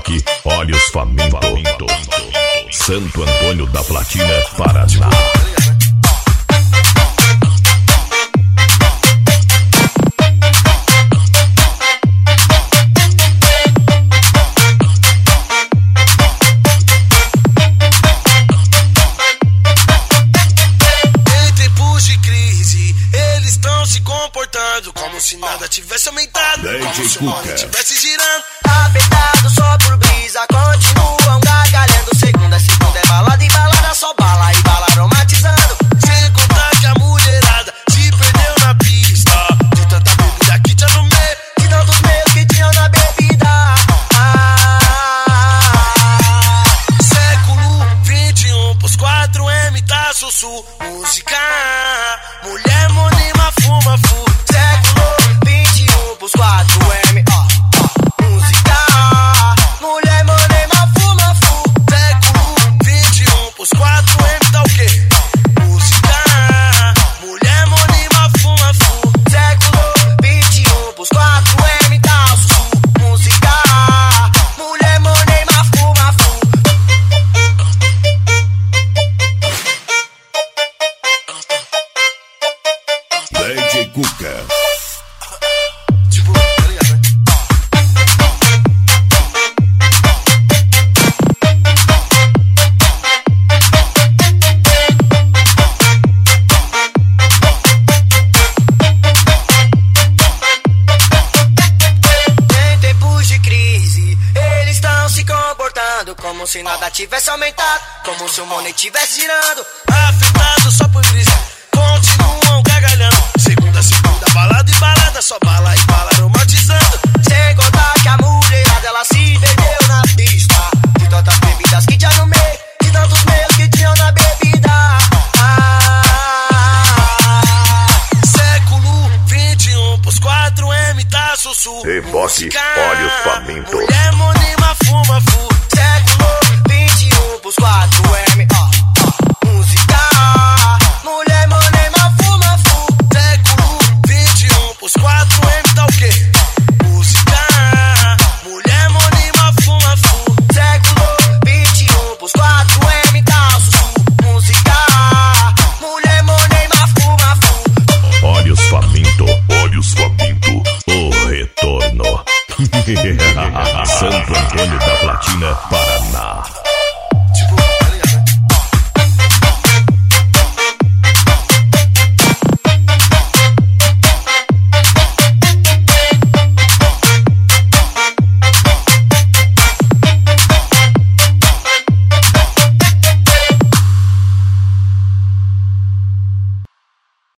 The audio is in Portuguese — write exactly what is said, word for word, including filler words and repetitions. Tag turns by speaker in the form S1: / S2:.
S1: Eboque, Olhos Faminto, Santo Antônio da Platina, Paraná.
S2: Como se nada tivesse aumentado, como se o mundo tivesse girando.
S3: Apertado só por brisa, continuam gargalhando. Segunda a segunda é balada e balada, só bala e bala aromatizando.
S2: Sem contar que a mulherada se perdeu na pista, de tanta bebida que tinha no meio,
S3: de tantos meios que tinham na bebida. Ah,
S2: século vinte e um pros quatro M tá sussu. Música, mulher monima, fuma, fu.
S3: Os quatro M, ó, ó, música, mulher, monema, fuma, fu.
S2: Século vinte e um, pros quatro M tá o quê? Música, mulher, monema, fuma, fu.
S3: Século vinte e um, pros quatro M tá o sul. Música, mulher, monema, fuma, fu.
S1: D J Cuca.
S3: Como se nada tivesse aumentado, como se o mundo tivesse girando.
S2: Afetado só por brisa, continuam gargalhando. Segunda, segunda, balada e balada, só bala e bala aromatizando.
S3: Sem contar que a mulherada ela se perdeu na pista, de tantas bebidas que tinha no meio, de tantos meios que tinham na bebida. Ah,
S2: século vinte e um, pros quatro M tá sussu.
S1: Eboque, Olhos Faminto.
S2: Mulher, monima, fuma, fu.
S3: Século vinte e um, pros quatro M, ó, ó, música, mulher, monema, fuma, fu.
S2: Século vinte e um, pros quatro M tá o quê? Música, mulher, monima, fuma, fu.
S3: Século vinte e um, pros quatro M tá o sul. Música, mulher, monema, fuma, fu.
S1: Olhos Faminto, Olhos Faminto, o retorno. Santo Antônio da Platina,